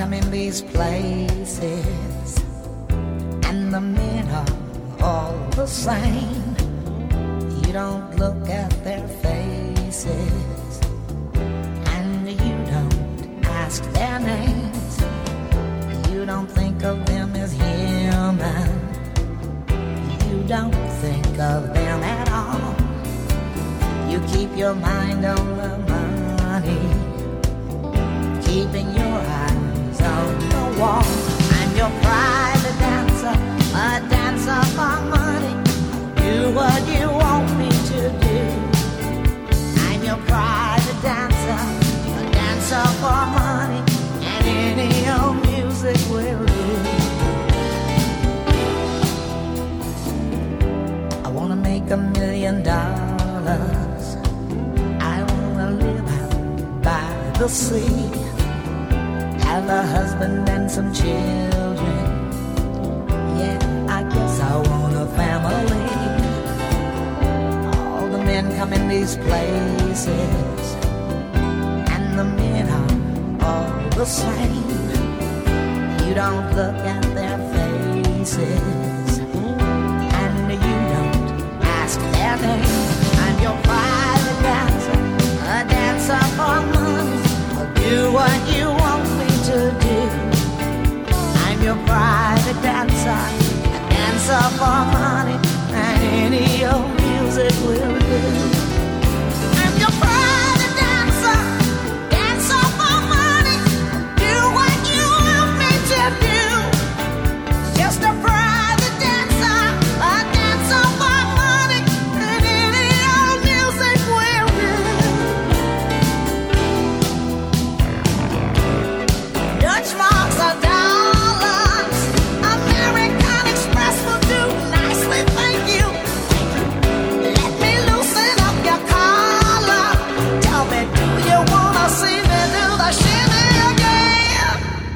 come in these places, and the men are all the same. You don't look at their faces, and you don't ask their names. You don't think of them as human. You don't think of them at all. You keep your mind on the money, keeping your eyes on the wall. I'm your private dancer, a dancer for money. Do what you want me to do. I'm your private dancer, a dancer for money, and any old music will do. I wanna make $1 million. I wanna live out by the sea, have a husband and some children. Yeah, I guess I want a family. All the men come in these places, and the men are all the same. You don't look at their faces, and you don't ask their name. I'm your private dancer, a dancer for money. I'll do what you want me to do. I'm your private dancer, a dancer for money, and any old music will do. I'm your private dancer, dancer for money. Do what you want me to do. Just a private dancer, a dancer for money, and any old music will do. Dutch marks are dollars, American Express will do nicely, thank you. Let me loosen up your collar. Tell me, do you wanna see me do the shimmy again?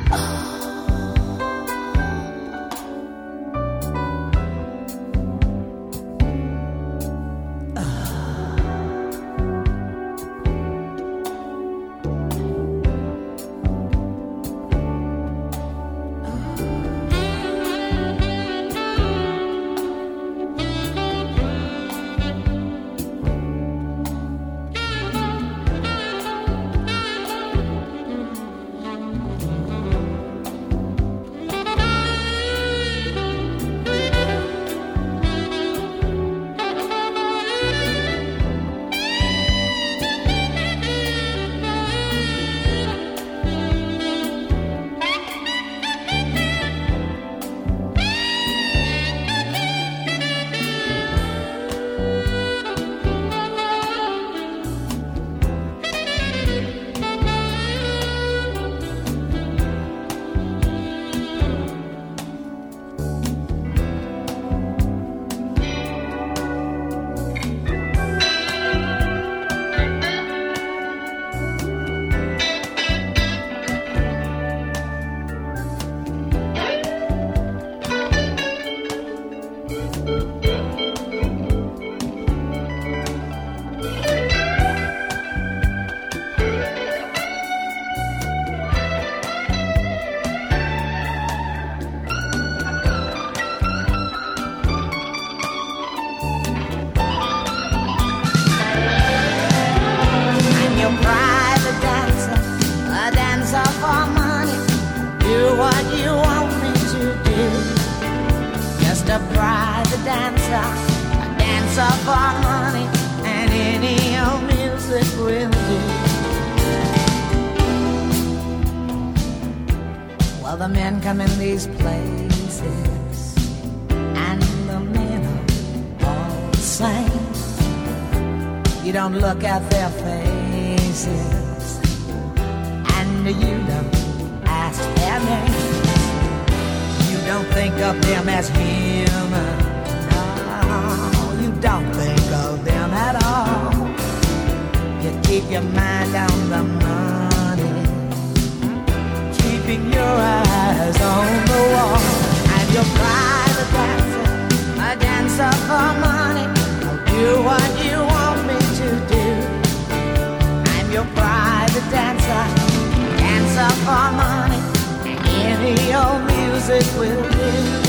I'm your private dancer, a dancer for money. Do what you want me to do. Just a private dancer, a dancer for money, and any old music will do. Well, the men come in these places, and the men are all the same. You don't look at their faces, and you don't ask their names. You don't think of them as human. No, you don't think of them at all. You keep your mind on the money, keeping your eyes on the wall. I'm your private dancer, a dancer for money. I'll do what you want me to do. I'm your private dancer, dancer for money, me your music will do.